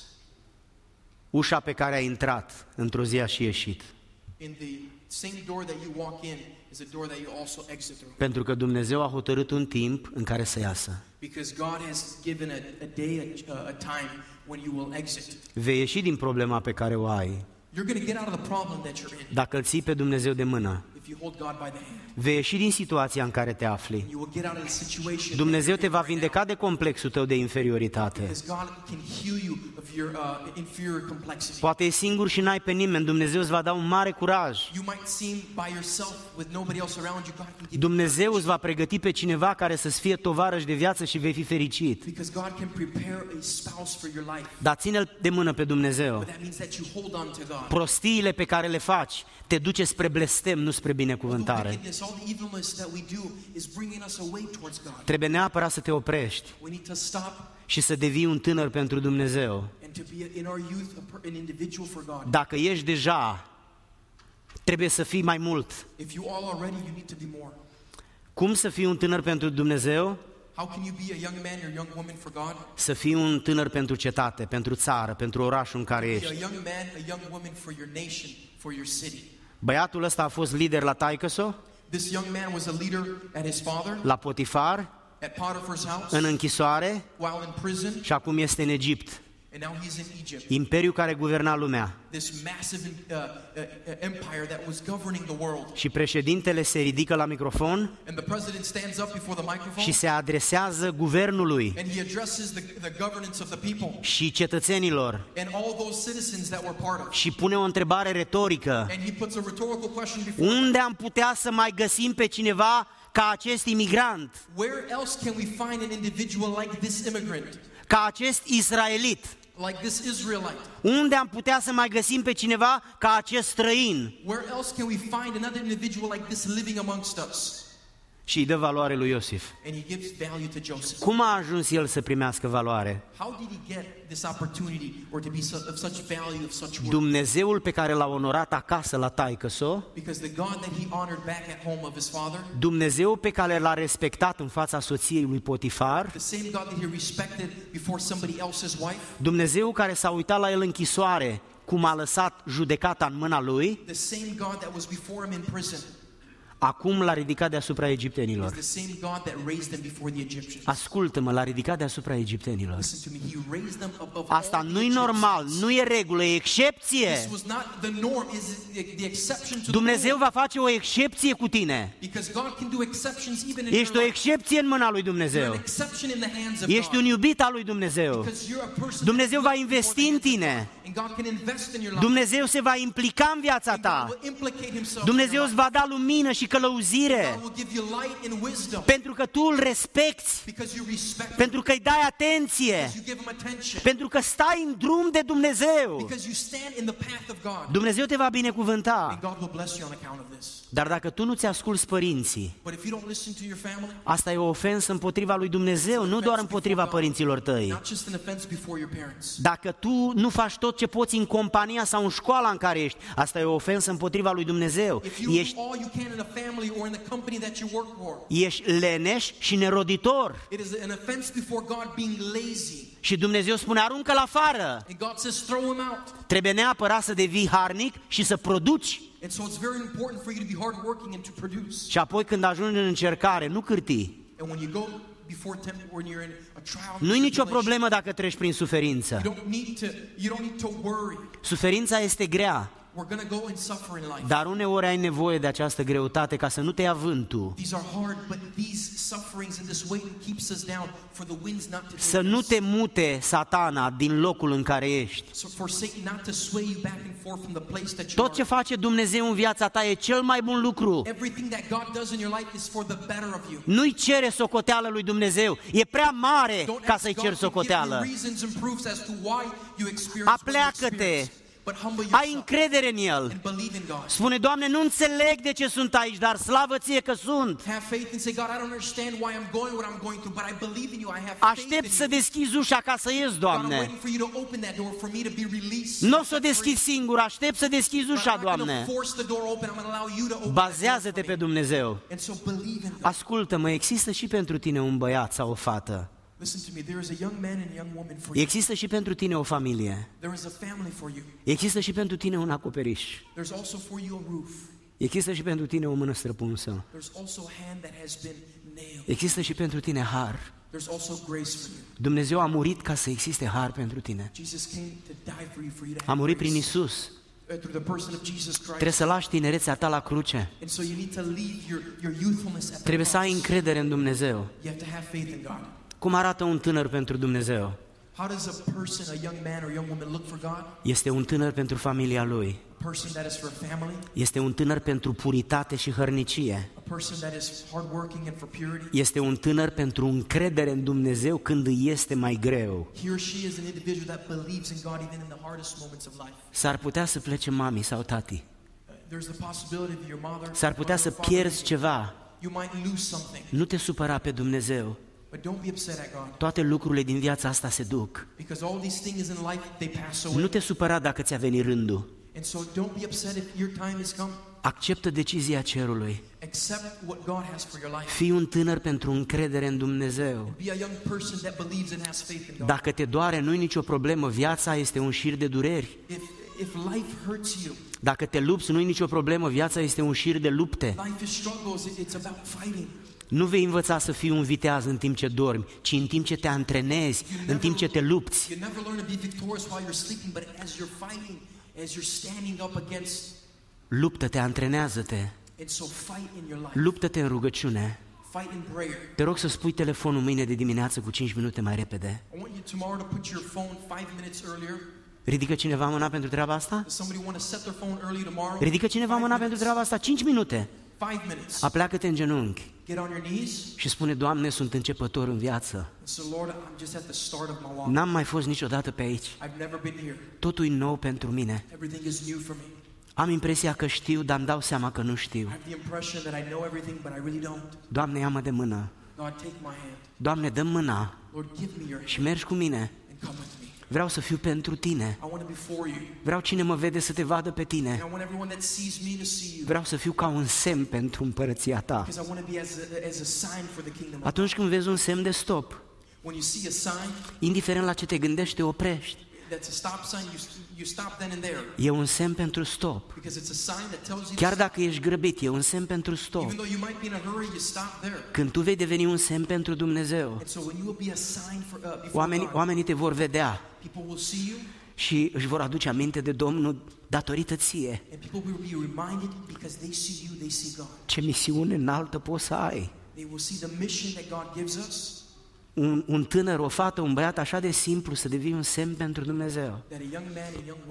Ușa pe care ai intrat, într-o zi a și ieșit. In the same door that you walk in is a door that you also exit through. Pentru că Dumnezeu a hotărât un timp în care să iasă. Because God has given a, a day, a, a time when you will exit. Vei ieși din problema pe care o ai You're going to get out of the problem that you're in dacă îl ții pe Dumnezeu de mână. if you hold God by the hand. Vei ieși din situația în care te afli. You will get out of the situation. Dumnezeu that te you're va in right vindeca now. de complexul tău de inferioritate. Because God can heal you of your uh, inferior complexity. Poate e singur și n-ai pe nimeni, Dumnezeu îți va da un mare curaj. You might seem by yourself with nobody else around you. God can give you Dumnezeu îți va pregăti pe cineva care să-ți fie tovarăș de viață și vei fi fericit. because God can prepare a spouse for your life. Dar ține-l de mână pe Dumnezeu. But that means that you hold on to God. Prostiile pe care le faci te duce spre blestem, nu spre All the binecuvântare. wickedness, all the evilness that we do is bringing us away towards God. Trebuie neapărat să te oprești We need to stop și să devii un tânăr pentru Dumnezeu. and to be in our youth a per- an individual for God. Dacă ești deja, trebuie să fii mai mult. If you all already, you need to be more. Cum să fii un tânăr pentru Dumnezeu? How can you be a young man or young woman for God? Să fii un tânăr pentru cetate, pentru țară, pentru orașul în care Be a ești. young man, a young woman for your nation, for your city. Băiatul ăsta a fost lider la taică-so, This young man was a leader at his father, la Potifar, at Potiphar's house, în închisoare while in prison, și acum este în Egipt. and now he's in Egypt. Imperiul care guverna lumea. This massive uh, uh, uh, empire that was governing the world. Și președintele se ridică la microfon And the president stands up before the microphone și se adresează guvernului and he addresses the, the governance of the people și cetățenilor and all those citizens that were part of. și pune o întrebare retorică. And he puts a rhetorical question before them. Unde am putea să mai găsim pe cineva ca acest imigrant, Where else can we find an individual like this immigrant, ca acest israelit? like this Israelite? Unde am putea să mai găsim pe cineva ca acest străin? Where else can we find another individual like this living amongst us? Și îi dă valoare lui Iosif. And he gives value to Joseph. Cum a ajuns el să primească valoare? How did he get this opportunity or to be so, of such value, of such worth? Dumnezeul pe care l-a onorat acasă la taică-so, Because the God that he honored back at home of his father, Dumnezeul pe care l-a respectat în fața soției lui Potifar, the same God that he respected before somebody else's wife, Dumnezeul care s-a uitat la el în închisoare, cum a lăsat judecata în mâna lui, the same God that was before him in prison, acum l-a ridicat deasupra is egiptenilor. the same God that raised them before the Egyptians. Ascultă-mă, l-a ridicat deasupra egiptenilor. Listen to me, he raised them above Asta all the nu-i normal, Egyptians. nu e regulă, e excepție. This was not the norm, is the, the exception to the Dumnezeu rule. va face o excepție cu tine. Because God can do exceptions even in Ești o your life. excepție în mâna lui You're Dumnezeu. an exception in the hands of Ești un God. iubit al lui Dumnezeu. Because you're a person Dumnezeu that's va loved investi before în the hands of tine. God. And God can invest in your life. Dumnezeu se va implica în viața And God ta. will implicate himself in Dumnezeu your îți life. va da lumină și călăuzire, God will give you light and wisdom pentru că tu îl respecti, because you respect him, pentru că îi dai atenție, because you give him attention, pentru că stai în drum de Dumnezeu. because you stand in the path of God. Dumnezeu te va binecuvânta. And God will bless you on account of this. Dar dacă tu nu-ți asculți părinții, But if you don't listen to your family, asta e o ofensă împotriva lui Dumnezeu, nu doar împotriva părinților tăi. not just an offense before your parents. Dacă tu nu faci tot ce poți în compania sau în școala în care ești, asta e o ofensă împotriva lui Dumnezeu. If you Ești, do all you can in a family or in the company that you work for, ești leneș și neroditor. it is an offense before God being lazy. Și Dumnezeu spune, aruncă-l afară. And God says, throw him out. Trebuie neapărat să devii harnic și să produci. And so it's very important for you to be hardworking and to produce. Și apoi când ajungi în încercare, nu cârti. And when you go before temp- when you're in a trial, Nu-i nicio tribulation, problemă dacă treci prin suferință. you don't need to you don't need to worry. Suferința este grea, We're going to go and suffer in life. dar uneori ai nevoie de această greutate ca să nu te ia vântul. These are hard, but these sufferings and this waiting keeps us down for the winds not to Să take nu us. te mute Satana din locul în care ești. So for Satan not to sway you back and forth from the place that you Tot are. ce face Dumnezeu în viața ta e cel mai bun lucru. Everything that God does in your life is for the better of you. Nu-i cere socoteală lui Dumnezeu. E prea mare Don't ca ask să-i God ceri to give you socoteală. reasons and proofs as to why you experience what you Apleacă-te. experience. But humble Ai yourself încredere în El. and believe in God. Spune, Doamne, nu înțeleg de ce sunt aici, dar slavă Ție că sunt. Have faith and say, God, I don't understand why I'm going what I'm going through, but I believe in you. I have faith Aștept in să you. deschizi ușa ca să ies, God, I'm Doamne. waiting for you to open that door for me to be released. Nu o să o deschizi singur, aștept să deschizi God, ușa, I'm not going Doamne. to force the door open. I'm going to allow you to open that door Bazează-te for pe me. Dumnezeu. And so believe in God. Ascultă-mă, există și pentru tine un băiat sau o fată. Listen to me. There is a young man and a young woman for you. Există și pentru tine o familie. There is a family for you. Există și pentru tine un acoperiș. There's also for you a roof. Există și pentru tine o mână străpunsă. There's also a hand that has been nailed. Există și pentru tine har. There's also grace for you. Dumnezeu a murit ca să existe har pentru tine. Jesus came to die for you, for you to A have murit prin grace. Isus. Uh, through the person of Jesus Christ. Trebuie să lași tinerețea ta la cruce. And so you need to leave your, your youthfulness at the Trebuie să ai cross. încredere în Dumnezeu. You have to have faith in God. Cum arată un tânăr pentru Dumnezeu? How does a person, a young man or young woman look for God? Este un tânăr pentru familia lui. A person that is for family, Este un tânăr pentru puritate și hărnicie. a person that is hardworking and for purity. Este un tânăr pentru încredere în Dumnezeu când îi este mai greu. He or she is an individual that believes in God even in the hardest moments of life. S-ar putea să plece mami sau tati. Uh, There's the possibility that your mother, S-ar putea mother să or father, pierzi ceva. you might lose something. Nu te supăra pe Dumnezeu. But don't be upset at God. Toate lucrurile din viața asta se duc. Because all these things in life, they pass away. Nu te supăra dacă ți-a venit rândul. And so don't be upset if your time has come. Acceptă decizia cerului. Accept what God has for your life. Fii un tânăr pentru încredere în Dumnezeu. Be a young person that believes and has faith in God. Dacă te doare, nu-i nicio problemă. Viața este un șir de dureri. If, if life hurts you, Dacă te lupți, nu-i nicio problemă. Viața este un șir de lupte. life is struggles, it- it's about fighting. Nu vei învăța să fii un viteaz în timp ce dormi, ci în timp ce te antrenezi, în timp ce te lupți. You never learn to be victorious while you're sleeping, but as you're fighting, as you're standing up against, Luptă-te, antrenează-te. and so fight in your life. Luptă-te în rugăciune. Fight in prayer. Te rog să spui telefonul mâine de dimineață cu cinci minute mai repede. I want you tomorrow to put your phone five minutes earlier. Ridică cineva mâna pentru treaba asta? Does somebody want to set their phone early tomorrow? Ridică cineva Five mâna pentru minutes. treaba asta? Cinci minute. Five minutes. Apleacă-te în genunchi Get on your knees și spune, Doamne, sunt începător în viață. and say, Lord, I'm just at the start of my walk. N-am mai fost niciodată pe aici. I've never been here. Totul e nou pentru mine. Everything is new for me. Am impresia că știu, dar îmi dau seama că nu I știu. have the impression that I know everything, but I really don't. Doamne, ia-mă de mână. God, take my hand. Doamne, dă mâna Lord, give me your hand și mergi cu mine. and come with me. Vreau să fiu pentru Tine. I want to be for you. Vreau cine mă vede să Te vadă pe And Tine. I want everyone that sees me to see you. Vreau să fiu ca un semn pentru împărăția Ta. Because I want to be as a, as a sign for the kingdom of God. Atunci când vezi un semn de stop, When you see a sign indiferent la ce te gândești, te oprești. that's a stop sign, you, you stop then and there. E un semn pentru stop. Because it's a sign that tells you Chiar to dacă ești grăbit, e un semn pentru stop. stop. Even though you might be in a hurry, you stop there. Când tu vei deveni un semn pentru Dumnezeu, And so when you will be a sign for, uh, before oamenii, God, oamenii te vor vedea people will see you și își vor aduce aminte de Domnul datorită ție. and people will be reminded because they see you, they see God. Ce misiune înaltă poți să ai. They will see the mission that God gives us. Un, un tânăr, o fată, un băiat așa de simplu să devii un semn pentru Dumnezeu. That a young man and young woman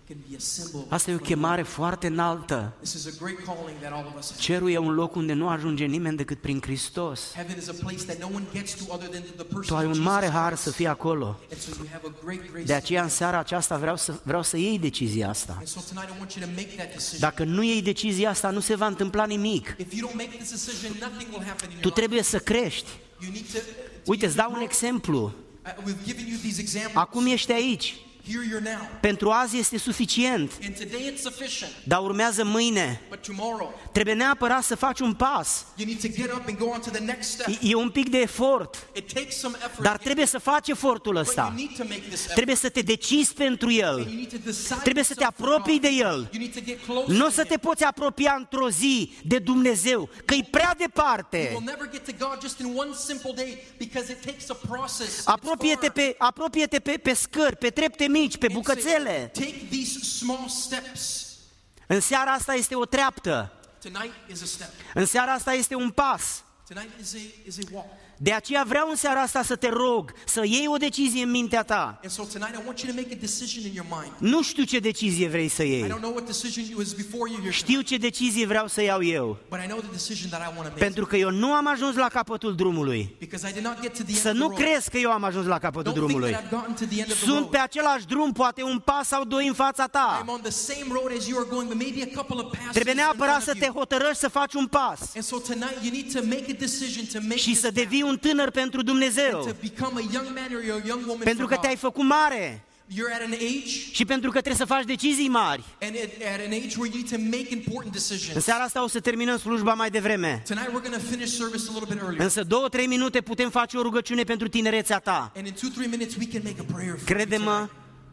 can be a symbol. Asta e o chemare foarte înaltă. This is a great calling that all of us have. Cerul e un loc unde nu ajunge nimeni decât prin Hristos. Heaven is a place that no one gets to other than the person Tu ai of un Jesus mare har Christ. să fii acolo. And so you have a great grace. De aceea în seara aceasta vreau să, vreau să iei decizia asta. And so tonight I want you to make that decision. Dacă nu iei decizia asta, nu se va întâmpla nimic. If you don't make this decision, nothing will happen in your Tu life. trebuie să crești. You need to, to Uite, îți dau un grow. exemplu. Uh, we've given you these examples. Acum ești aici. Here you're now. Pentru azi este suficient, And today it's sufficient. dar urmează mâine. But tomorrow, Trebuie neapărat să faci un pas. you need to get up and go on to the next step. E, e un pic de efort, It takes some effort. dar trebuie să faci efortul But you ăsta. need to make this effort. Trebuie să te decizi pentru el. You need to decide Trebuie să te yourself for apropii God. de el. You need to get close Nu o to să te Him. poți apropia într-o zi de Dumnezeu, că e prea You departe. will never get to God just in one simple day because it takes a process. It's Apropie-te far. pe, apropie-te pe, pe scări, pe trepte mici, pe And so bucățele. take these small steps. În seara asta este o treaptă. Tonight is a step. În seara asta este un pas. Tonight is a is a walk. De aceea vreau în seara asta să te rog să iei o decizie în mintea ta. And so tonight I want you to make a decision in your mind. Nu știu ce decizie vrei să I iei. don't know what decision was before you here Știu tonight, ce decizie vreau să iau eu. but I know the decision that I want to make. Pentru că eu nu am ajuns la capătul drumului. Because I did not get to the end Să of the nu road. crezi că eu am ajuns la capătul Don't think drumului. that I've gotten to the end of the Sunt road. pe același drum, poate un pas sau doi în fața ta. I'm on the same road as you are going, but maybe a couple of passes Trebuie in neapărat front să of te you. hotărăști să faci un pas And so tonight you need to make a decision to make și this să path, devii un tânăr pentru Dumnezeu. to become a young man or a young woman Pentru for că God. te-ai făcut mare You're at an age și pentru că trebuie să faci decizii mari. and at, at an age where you need to make important În decisions. seara asta o să terminăm slujba mai devreme. Tonight we're going to finish service a little bit earlier. Însă două, trei minute putem face o rugăciune pentru tinerețea ta. And in two, three minutes we can make a prayer for you Crede-mă tonight.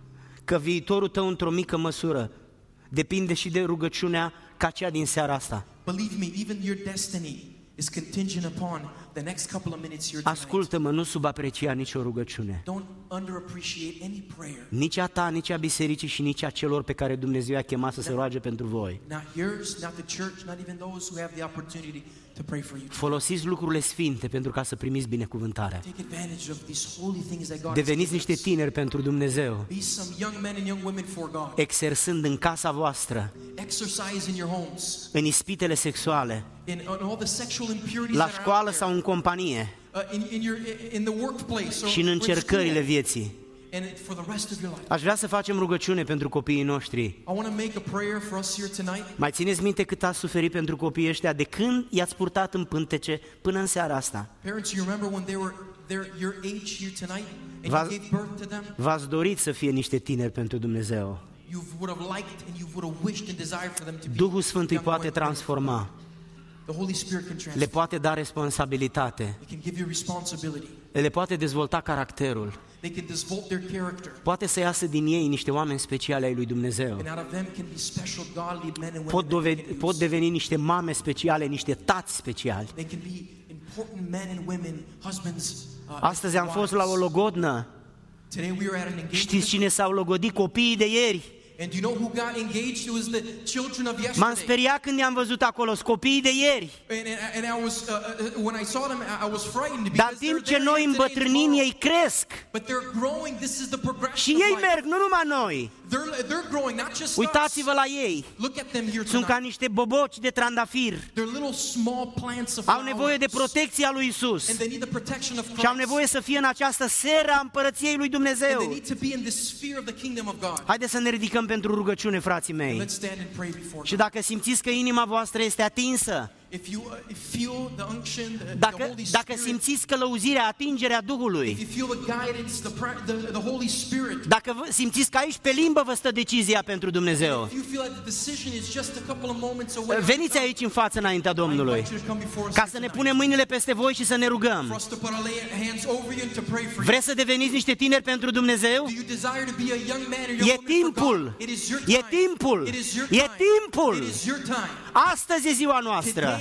că viitorul tău într-o mică măsură depinde și de rugăciunea ca cea din seara asta. Believe me, even your destiny is contingent upon the next couple of minutes here tonight. Ascultă-mă, nu subaprecia nicio rugăciune. Don't underappreciate any prayer. Nici a ta, nici a bisericii și nici a celor pe care Dumnezeu i-a chemat să se roage pentru voi. Not yours, not the church, not even those who have the opportunity to pray for you. Folosiți lucrurile sfinte pentru ca să primiți binecuvântarea. Take advantage of these holy things that God has Deveniți given niște us. tineri pentru Dumnezeu, Be some young men and young women for God. exersând în casa voastră, Exercise in your homes, în ispitele sexuale, in, in all the sexual impurities la that are școală out sau there, în companie uh, in, in, your, in the workplace or, și în or in încercările school, vieții. and for the rest of your life. Aș vrea să facem rugăciune pentru copiii noștri. I want to make a prayer for us here tonight. Mai țineți minte cât ați suferit pentru copiii ăștia de când i-ați purtat în pântece până în seara asta? Parents, you remember when they were their, your age here tonight and Va- you gave birth to them? V-ați dorit să fie niște tineri pentru Dumnezeu. You would have liked and you would have wished and desired for them to be Duhul Sfânt îi young poate men. transforma, The Holy Spirit can le transform. poate da responsabilitate, They can give you responsibility. le poate dezvolta caracterul, They can develop their character. poate să iasă din ei niște oameni speciali ai lui Dumnezeu. And out of them can be special godly men and women. Pot, that dove- they can pot use. deveni niște mame speciale, niște tați speciali. They can be important men and women, husbands. Uh, Astăzi am fost la o wives. logodnă. Today we were at an engagement. Știți cine s-au logodit? Copiii de ieri. And do you know who got engaged? It was the children of M-am yesterday. speriat când i-am văzut acolo, copiii de ieri. And, and, and I was, uh, uh, when I saw them, I I was frightened Dar because timp they're ce there noi today and îmbătrânim, tomorrow. ei cresc. But they're growing. This is the progression Și of ei life. merg, nu numai noi. They're, they're growing, not just Uitați-vă us. la ei. Look at them here Sunt ca tonight. niște boboci de trandafir. They're little small plants of Au nevoie de flowers. protecția lui Isus. And they need the protection of Și au Christ. nevoie să fie în această seră a împărăției lui And they Dumnezeu. need to be in the sphere of the kingdom of God. Haideți să ne ridicăm pentru rugăciune, frații mei. Let's stand and pray before Și God. dacă simțiți că inima voastră este atinsă, If you uh, feel the unction, the, the dacă, Holy dacă Spirit, simțiți călăuzirea, atingerea if Duhului, you feel the guidance, the, pra- the, the Holy Spirit, dacă vă- simțiți că aici pe limbă vă stă decizia pentru Dumnezeu, if you feel that the decision is just a couple of moments away, veniți aici în față înaintea I Domnului, invite you to come before us ca here să ne tonight. punem mâinile peste voi și să ne For rugăm. us to put our lay- hands over you and to pray for you. Vreți să deveniți niște tineri pentru Dumnezeu? Do you desire to be a young man or young E woman for timpul. God? It is your E time. timpul. It is your E time. timpul. It is your time. Astăzi e ziua noastră. Today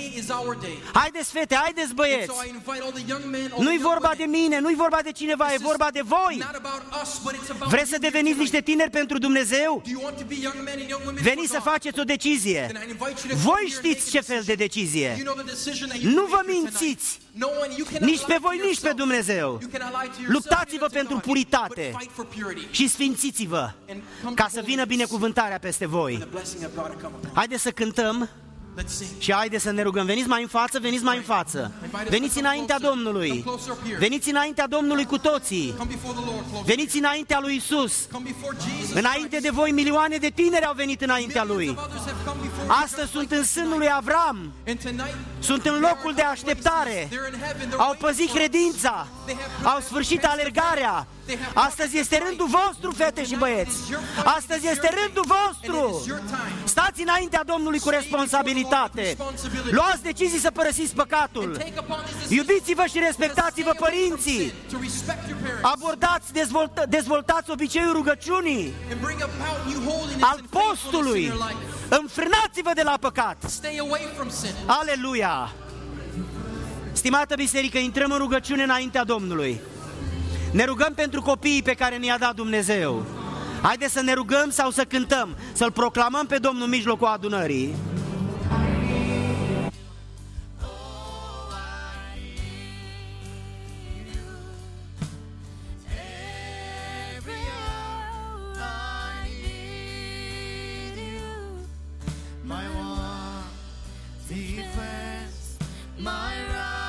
Today is our day. Haideți fete, haideți And băieți. so I invite all the young men, all Nu-i the young vorba de women. mine, nu-i vorba de cineva, e This is vorba de voi. not about us, but it's about Vreți să you here deveniți tonight. niște tineri pentru Dumnezeu? Do you want to be young men and young women Veniți for să God? faceți o decizie. Then I invite you to come Voi here and știți make a ce fel de decision. decizie. You know the decision that you Nu can vă make here tonight. mințiți. No one, you cannot Nici lie pe to voi, nici pe yourself. Dumnezeu. You cannot lie to yourself, Luptați-vă neither to pentru God, puritate but fight for purity. și sfințiți-vă ca să vină binecuvântarea peste voi. The blessing of God to come upon. Haideți să cântăm Let's sing. și haideți să ne rugăm. Veniți mai în față, veniți mai în față. Veniți înaintea Domnului. Veniți înaintea Domnului cu toții. Come before the Lord close. Veniți înaintea lui Isus. Come before Jesus. Înainte de voi, milioane de tineri au venit înaintea lui. Millions of others have come before you, Astăzi just sunt like în this sânul lui tonight. Avram. And tonight, Sunt în locul de așteptare. they're in heaven, they're Au waiting păzit for us. credința. Au sfârșit alergarea. Astăzi este rândul vostru, fete și băieți. Astăzi este rândul vostru. Stați înaintea Domnului cu responsabilitate. Luați decizii să părăsiți păcatul. Iubiți-vă și respectați-vă părinții. Abordați, dezvolta, dezvoltați obiceiul rugăciunii, al postului. Înfrânați-vă de la păcat. Stay away from sin. Aleluia! Stimată biserică, intrăm în rugăciune înaintea Domnului. Ne rugăm pentru copiii pe care ne-a dat Dumnezeu. Haideți să ne rugăm sau să cântăm, să-L proclamăm pe Domnul în mijlocul adunării.